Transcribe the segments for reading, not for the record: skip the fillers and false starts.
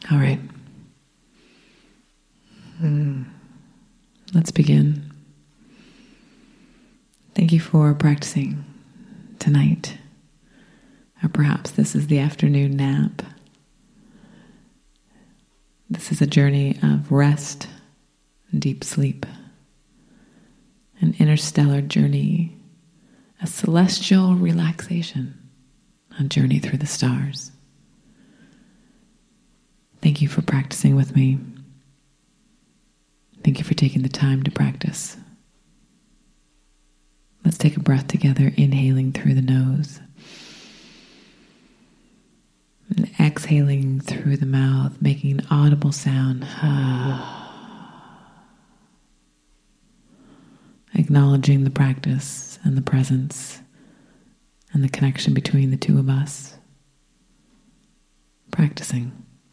All right. Let's begin. Thank you for practicing tonight. Or perhaps this is the afternoon nap. This is a journey of rest and deep sleep. An interstellar journey, a celestial relaxation, a journey through the stars. Thank you for practicing with me. Thank you for taking the time to practice. Let's take a breath together, inhaling through the nose and exhaling through the mouth, making an audible sound. Acknowledging the practice and the presence and the connection between the two of us. Practicing.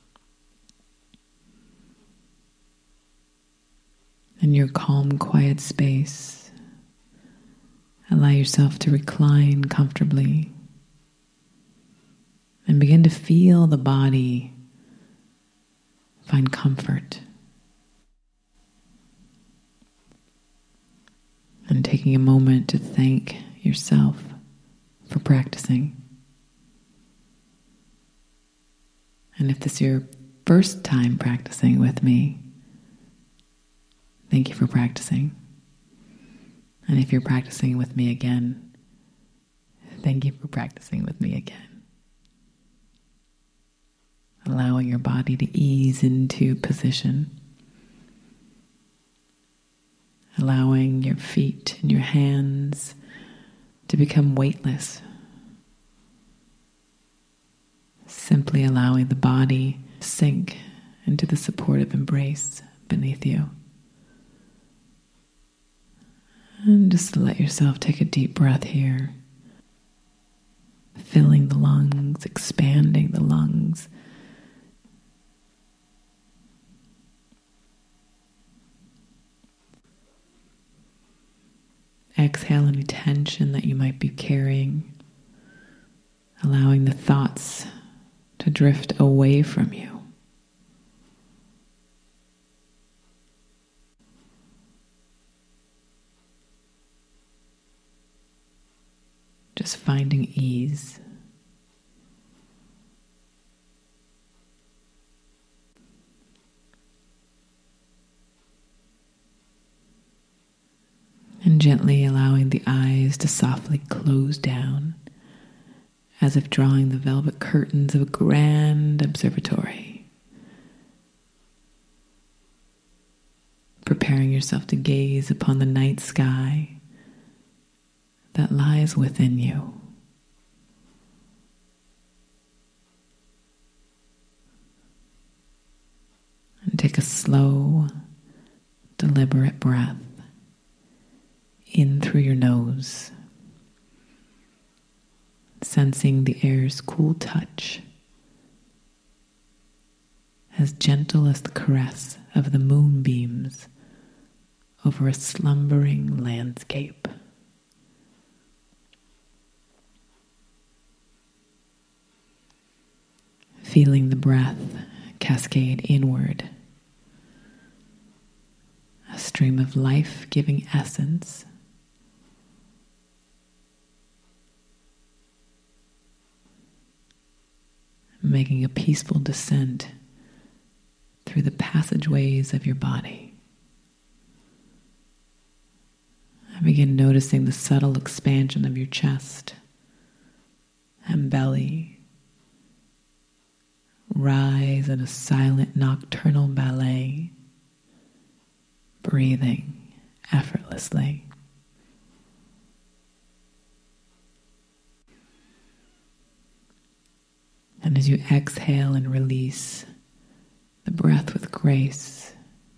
In your calm, quiet space, allow yourself to recline comfortably and begin to feel the body find comfort. And taking a moment to thank yourself for practicing. And if this is your first time practicing with me, thank you for practicing. And if you're practicing with me again, thank you for practicing with me again. Allowing your body to ease into position. Allowing your feet and your hands to become weightless. Simply allowing the body to sink into the supportive embrace beneath you. And just let yourself take a deep breath here. Filling the lungs, expanding the lungs. Exhale any tension that you might be carrying, allowing the thoughts to drift away from you. Just finding ease. And gently allowing the eyes to softly close down, as if drawing the velvet curtains of a grand observatory. Preparing yourself to gaze upon the night sky that lies within you. And take a slow, deliberate breath in through your nose, sensing the air's cool touch, as gentle as the caress of the moonbeams over a slumbering landscape. Feeling the breath cascade inward, a stream of life-giving essence making a peaceful descent through the passageways of your body. And begin noticing the subtle expansion of your chest and belly. Rise in a silent nocturnal ballet, breathing effortlessly. And as you exhale and release the breath with grace,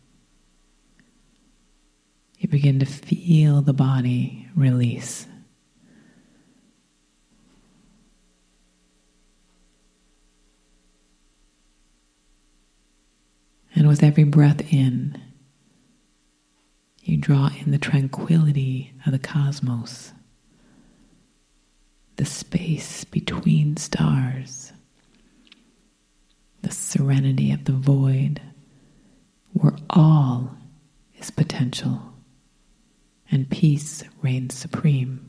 you begin to feel the body release. And with every breath in, you draw in the tranquility of the cosmos, the space between stars, the serenity of the void where all is potential and peace reigns supreme.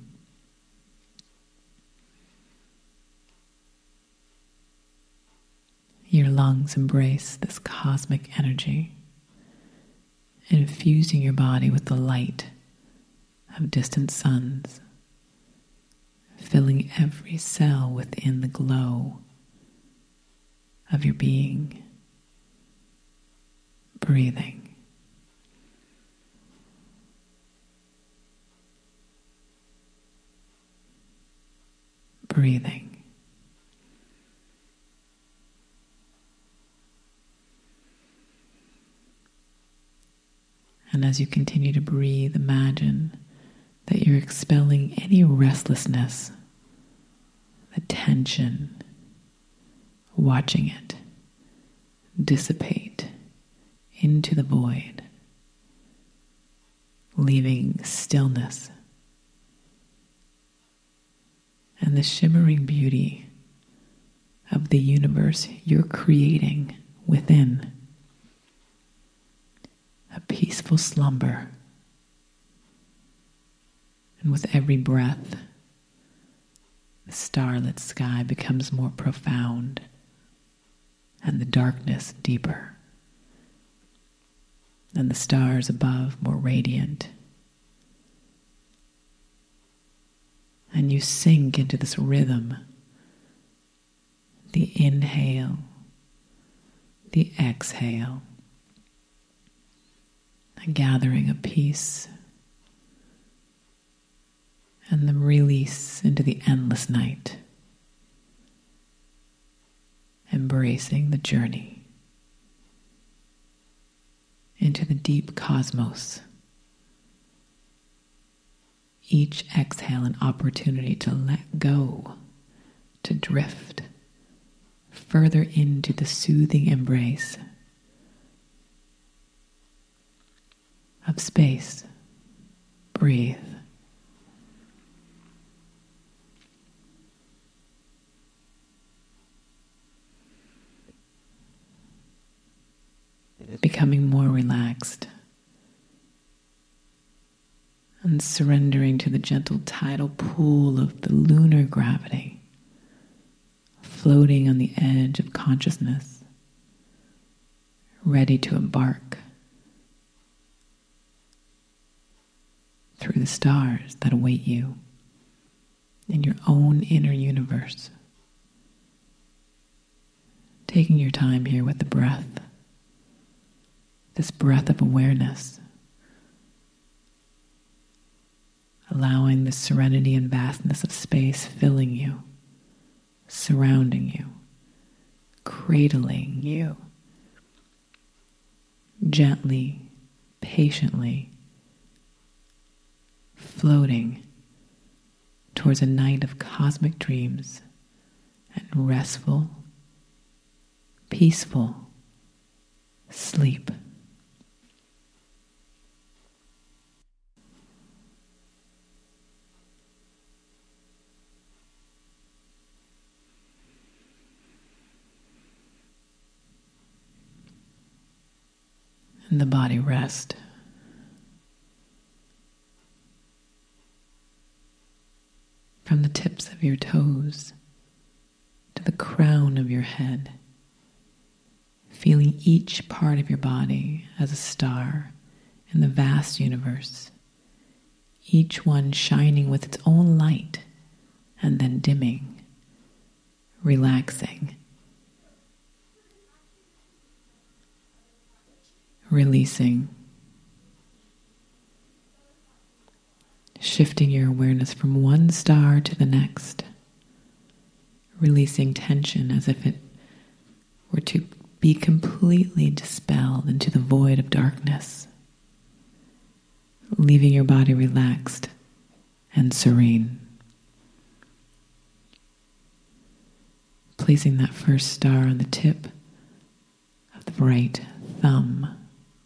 Your lungs embrace this cosmic energy, infusing your body with the light of distant suns, filling every cell within the glow of your being. Breathing. Breathing. And as you continue to breathe, imagine that you're expelling any restlessness, the tension, watching it dissipate into the void, leaving stillness and the shimmering beauty of the universe you're creating within. A peaceful slumber. And with every breath, the starlit sky becomes more profound and the darkness deeper, and the stars above more radiant. And you sink into this rhythm, the inhale, the exhale, a gathering of peace, and the release into the endless night, embracing the journey into the deep cosmos. Each exhale an opportunity to let go, to drift further into the soothing embrace of space. Breathe. Becoming more relaxed and surrendering to the gentle tidal pool of the lunar gravity, floating on the edge of consciousness, ready to embark through the stars that await you in your own inner universe. Taking your time here with the breath, this breath of awareness, allowing the serenity and vastness of space filling you, surrounding you, cradling you, gently, patiently, floating towards a night of cosmic dreams and restful, peaceful sleep. And the body rest. From the tips of your toes to the crown of your head, feeling each part of your body as a star in the vast universe, each one shining with its own light and then dimming, relaxing, releasing, shifting your awareness from one star to the next, releasing tension as if it were to be completely dispelled into the void of darkness, leaving your body relaxed and serene. Placing that first star on the tip of the right thumb,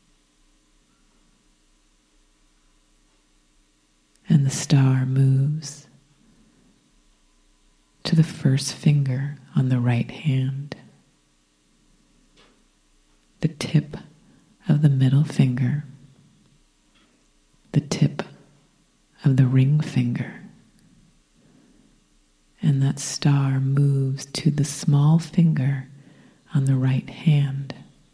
and the star moves to the first finger on the right hand, the tip of the middle finger, the tip of the ring finger, and that star moves to the small finger on the right hand.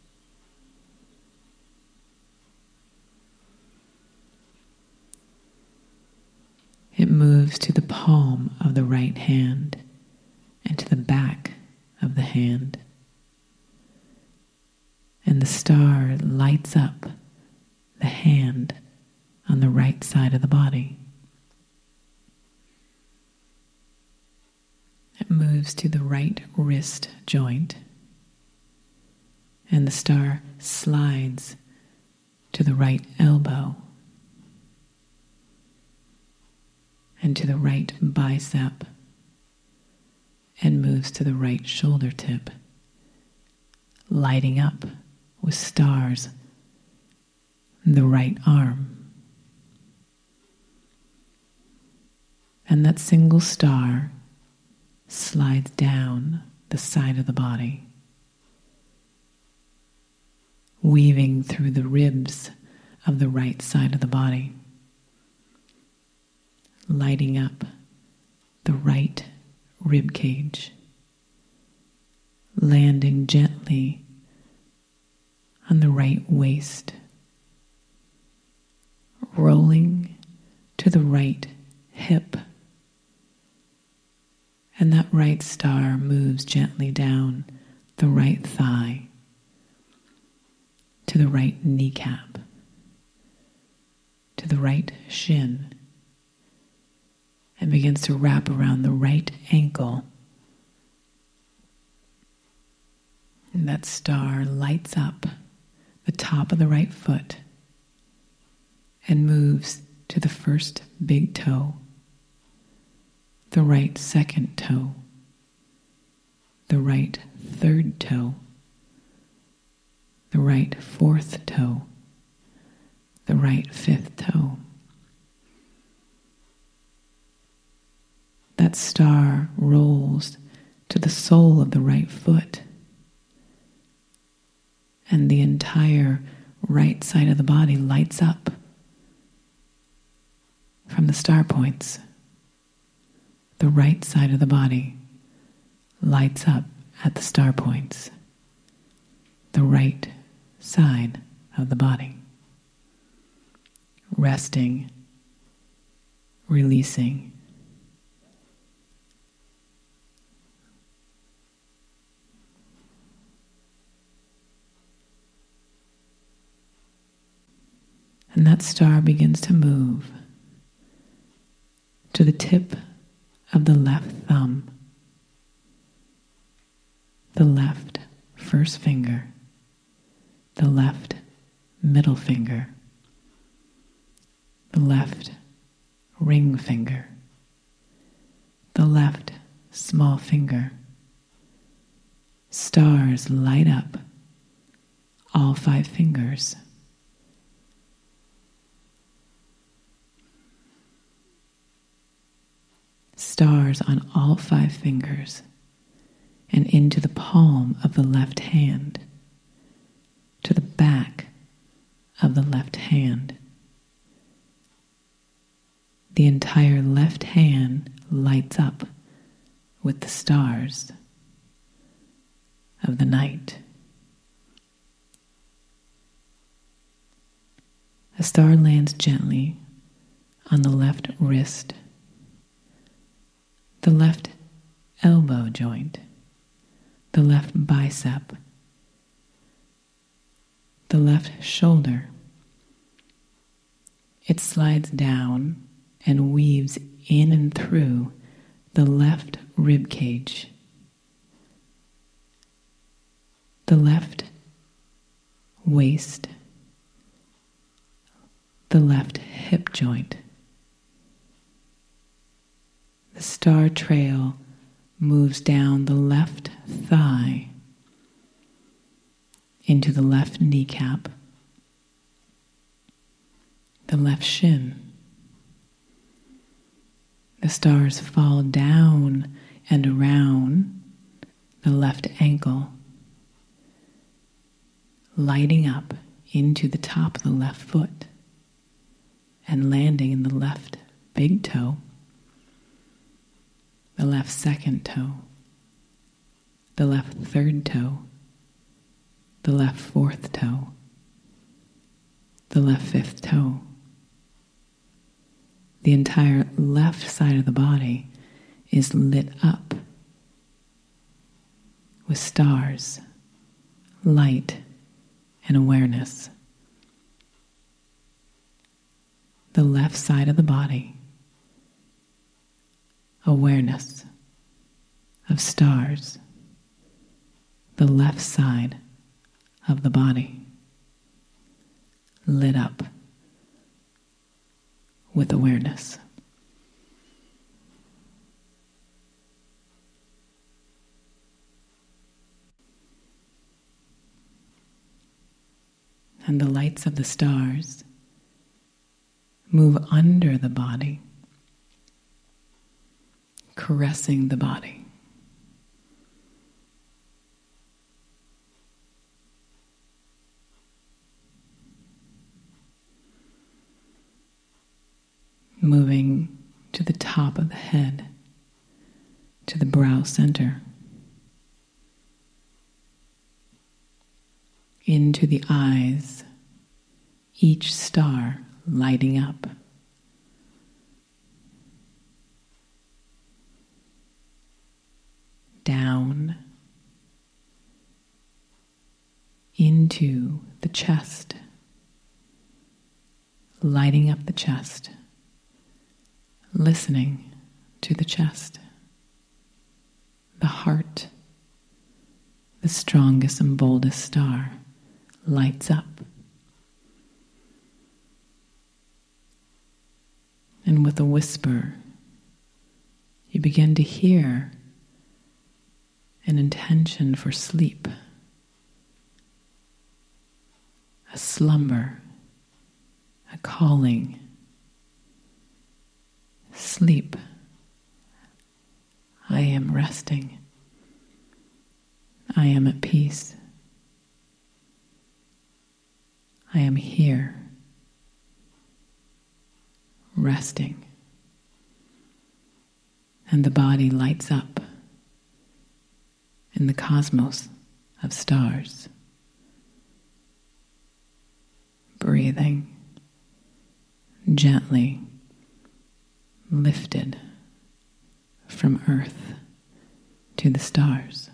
It moves to the palm of the right hand and to the back of the hand. And the star lights up the hand on the right side of the body. It moves to the right wrist joint, and the star slides to the right elbow and to the right bicep, and moves to the right shoulder tip, lighting up with stars the right arm. And that single star slides down the side of the body, weaving through the ribs of the right side of the body, lighting up the right rib cage, landing gently on the right waist, rolling to the right hip, and that right star moves gently down the right thigh to the right kneecap, to the right shin, and begins to wrap around the right ankle. And that star lights up the top of the right foot and moves to the first big toe, the right second toe, the right third toe, the right fourth toe, the right fifth toe. That star rolls to the sole of the right foot, and the entire right side of the body lights up from the star points. The right side of the body lights up at the star points. The right side of the body. Resting, releasing. And that star begins to move to the tip of the left thumb, the left first finger, the left middle finger, the left ring finger, the left small finger. Stars light up all 5 fingers. Stars on all 5 fingers and into the palm of the left hand, to the back of the left hand. The entire left hand lights up with the stars of the night. A star lands gently on the left wrist, the left elbow joint, the left bicep, the left shoulder. It slides down and weaves in and through the left rib cage, the left waist, the left hip joint. The star trail moves down the left thigh into the left kneecap, the left shin. The stars fall down and around the left ankle, lighting up into the top of the left foot and landing in the left big toe, the left second toe, the left third toe, the left fourth toe, the left fifth toe. The entire left side of the body is lit up with stars, light, and awareness. The left side of the body, awareness of stars. The left side of the body, lit up with awareness. And the lights of the stars move under the body, caressing the body. Moving to the top of the head, to the brow center, into the eyes, each star lighting up. Down into the chest, lighting up the chest, listening to the chest, the heart, the strongest and boldest star, lights up. And with a whisper, you begin to hear an intention for sleep, a slumber, a calling. Sleep. I am resting. I am at peace. I am here, resting. And the body lights up in the cosmos of stars, breathing gently, lifted from earth to the stars.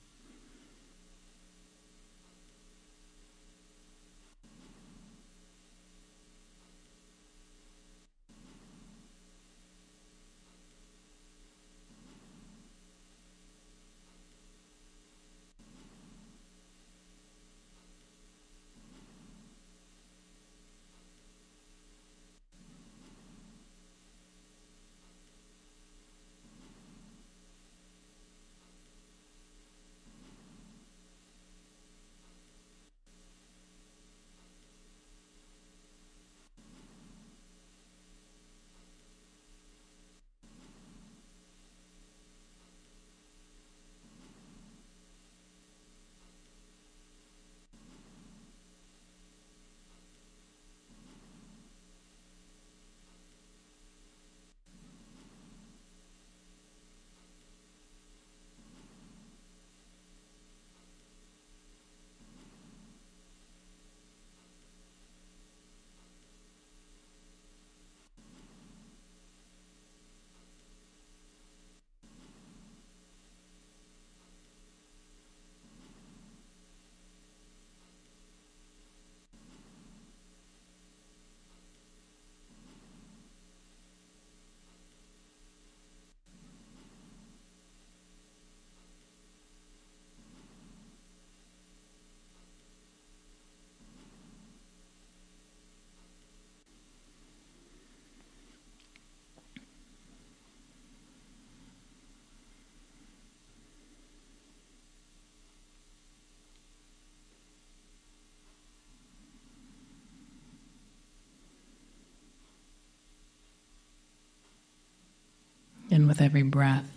And with every breath,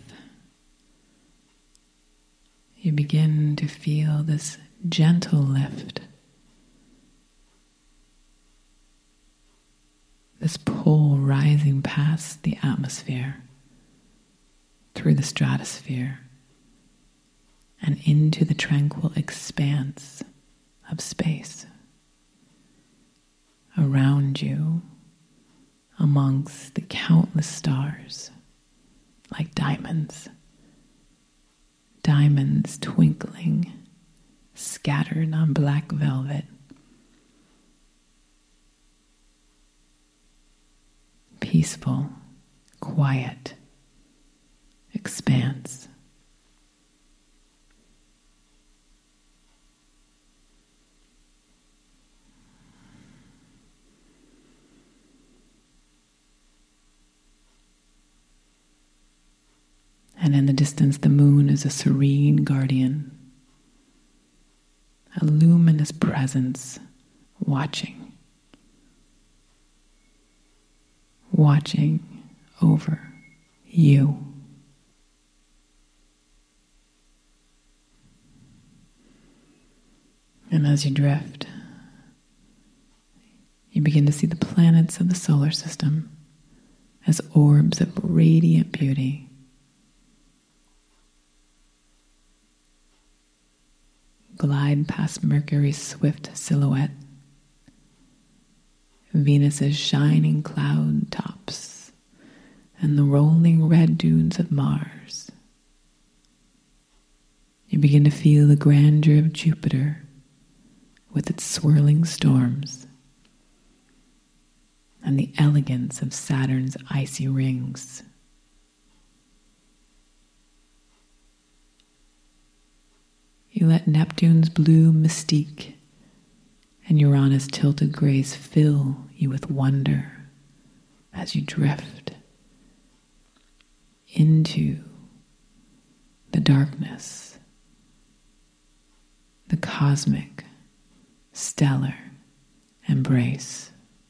you begin to feel this gentle lift this pull rising past the atmosphere, through the stratosphere, and into the tranquil expanse of space around you, amongst the countless stars, like diamonds, diamonds twinkling, scattered on black velvet. Peaceful, quiet expanse. And in the distance, the moon is a serene guardian, a luminous presence watching over you. And as you drift, you begin to see the planets of the solar system as orbs of radiant beauty. Glide past Mercury's swift silhouette, Venus's shining cloud tops, and the rolling red dunes of Mars. You begin to feel the grandeur of Jupiter with its swirling storms, and the elegance of Saturn's icy rings. You let Neptune's blue mystique and Uranus' tilted grace fill you with wonder as you drift into the darkness, the cosmic, stellar embrace.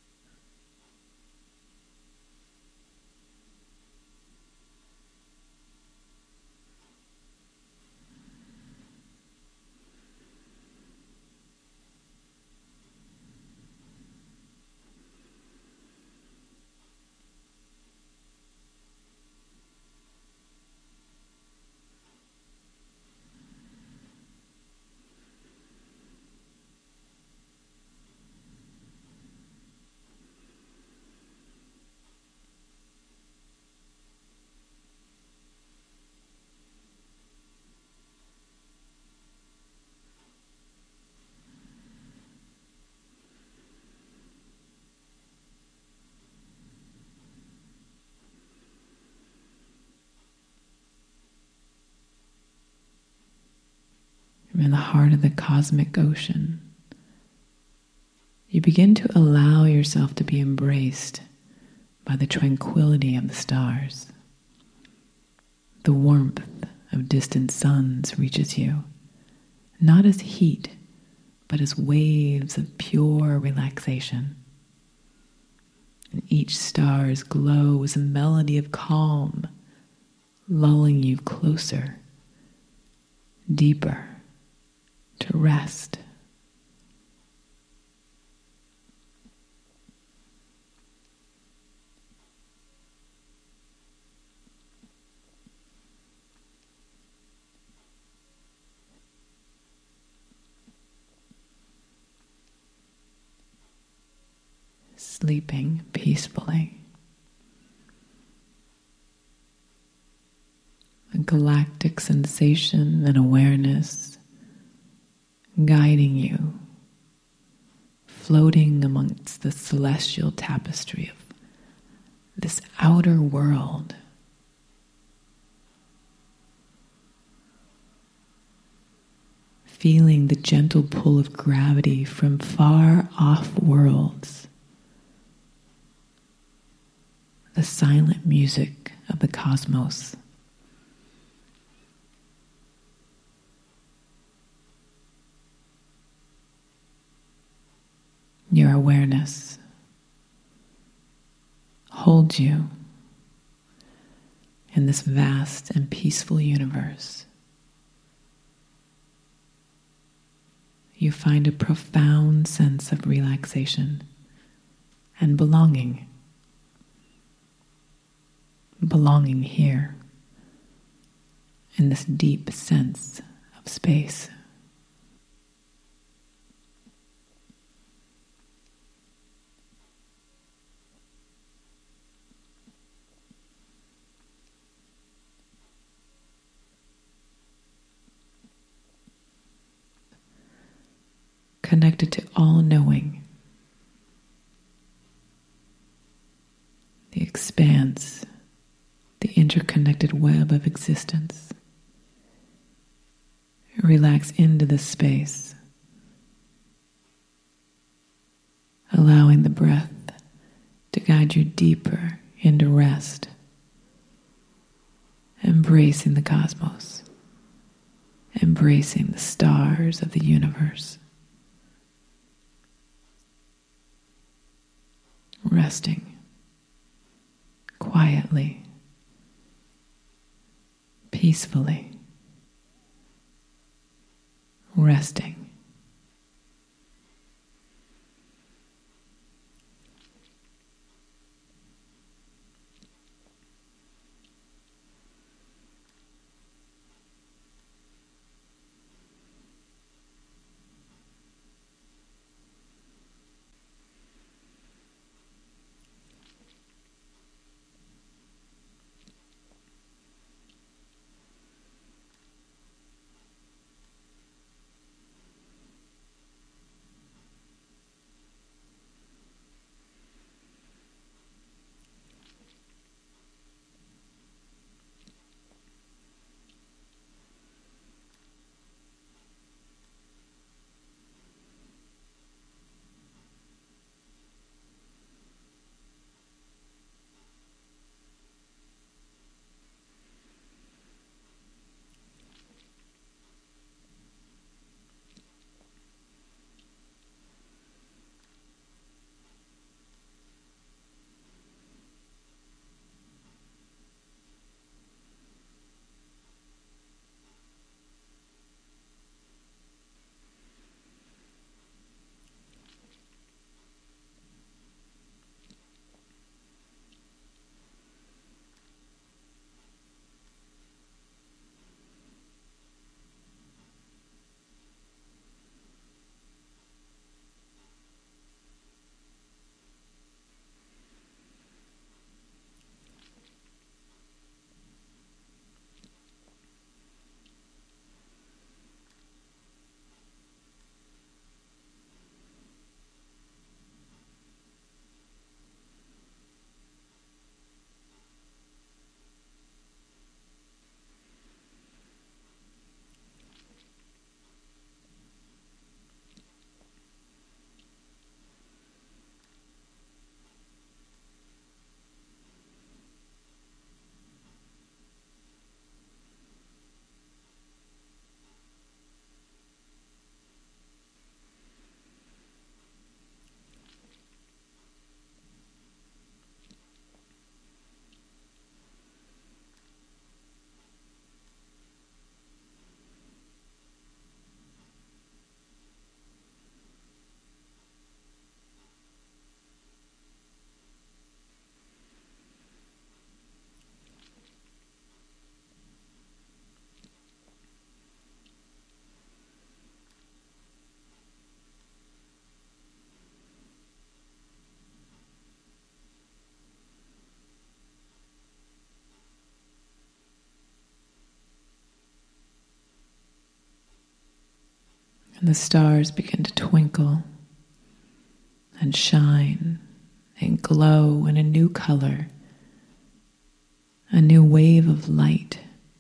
In the heart of the cosmic ocean, you begin to allow yourself to be embraced by the tranquility of the stars. The warmth of distant suns reaches you, not as heat, but as waves of pure relaxation. And each star's glow is a melody of calm, lulling you closer, deeper, to rest. Sleeping peacefully. A galactic sensation and awareness guiding you, floating amongst the celestial tapestry of this outer world. Feeling the gentle pull of gravity from far off worlds. The silent music of the cosmos. Your awareness holds you in this vast and peaceful universe. You find a profound sense of relaxation and belonging belonging here, in this deep sense of space. Connected to all-knowing, the expanse, the interconnected web of existence. Relax into this space, allowing the breath to guide you deeper into rest, embracing the cosmos, embracing the stars of the universe. Resting quietly, peacefully, resting. And the stars begin to twinkle and shine and glow in a new color, a new wave of light.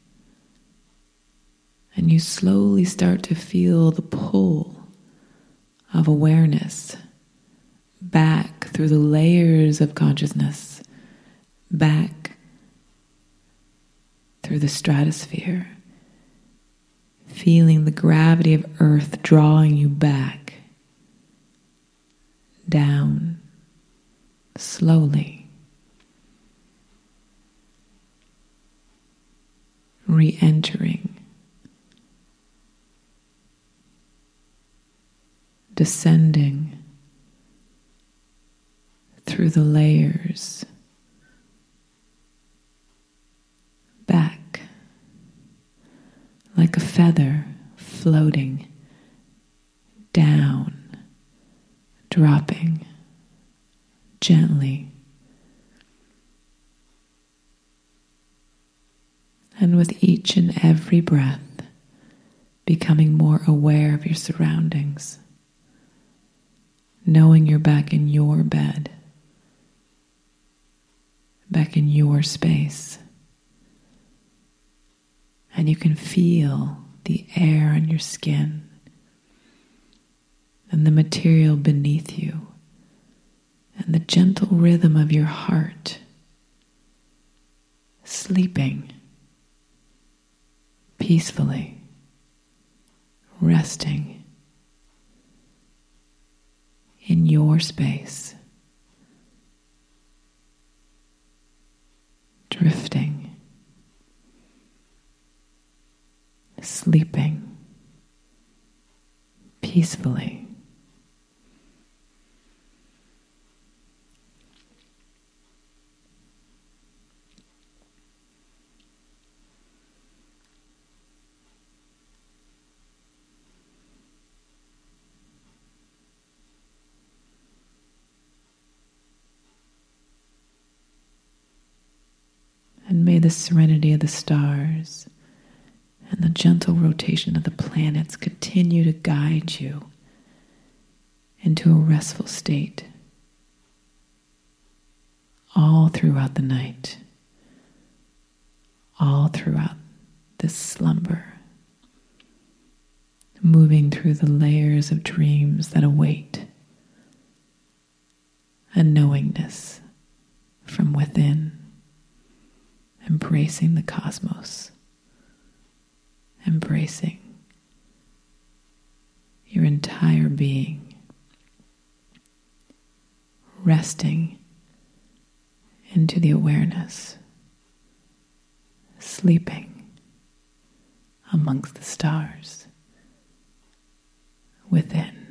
And you slowly start to feel the pull of awareness back through the layers of consciousness, back through the stratosphere, feeling the gravity of Earth drawing you back, down, slowly, re-entering, descending through the layers like a feather floating down, dropping gently. And with each and every breath, becoming more aware of your surroundings, knowing you're back in your bed, back in your space, and you can feel the air on your skin and the material beneath you and the gentle rhythm of your heart sleeping peacefully, resting in your space, drifting, sleeping peacefully. And may the serenity of the stars and the gentle rotation of the planets continue to guide you into a restful state all throughout the night, all throughout this slumber, moving through the layers of dreams that await a knowingness from within, embracing the cosmos, embracing your entire being, resting into the awareness, sleeping amongst the stars within.